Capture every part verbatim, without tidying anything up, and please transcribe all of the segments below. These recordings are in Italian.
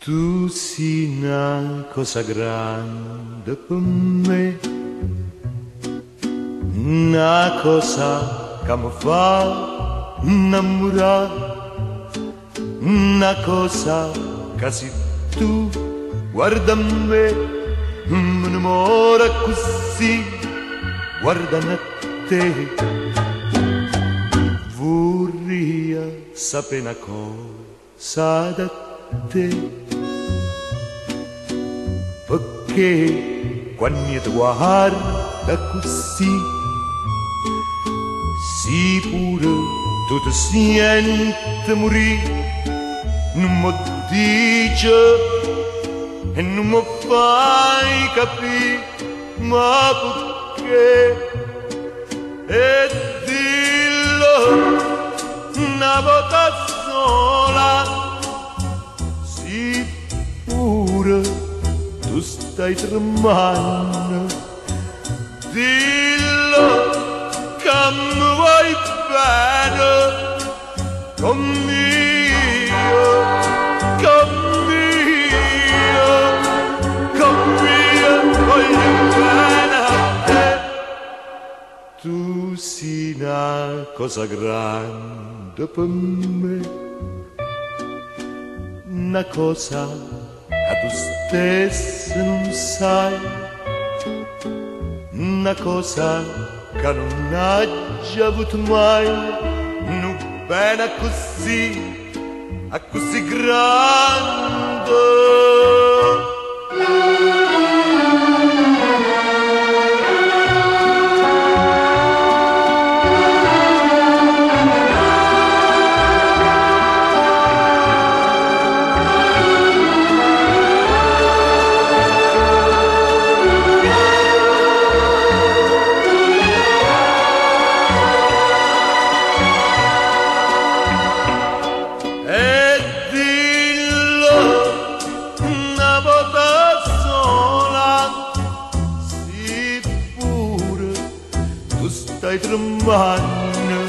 Tu sei una cosa grande per me, una cosa che mi fa innamorare, una cosa che se tu guarda me, mi innamora così, guardando a te. Vorrei sapere una cosa da te, perché quando ti guarda così, si pure tu ti senti morire, non mi dici e non mi fai capire, ma perché? E dillo una volta sola, si pure tu stai tremando, dillo che mi vuoi bene, come io, come io, come io voglio bene a te. Tu sei una cosa grande per me, una cosa che tu stesso non sai, una cosa che non hai già avuto mai, non bene così, a così grande. Stai tremando,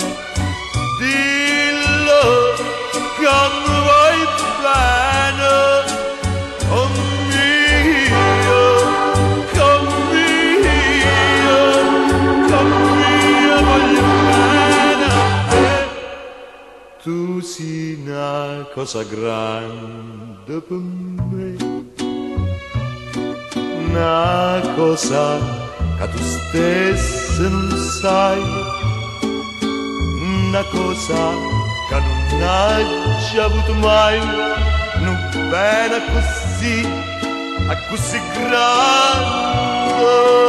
dillo che mi vuoi bene, come io, come io, come io voglio bene a te. Tu sei una cosa grande per me, una cosa che tu stesso non sai, una cosa che non hai già avuto mai, non bene così, a così grande.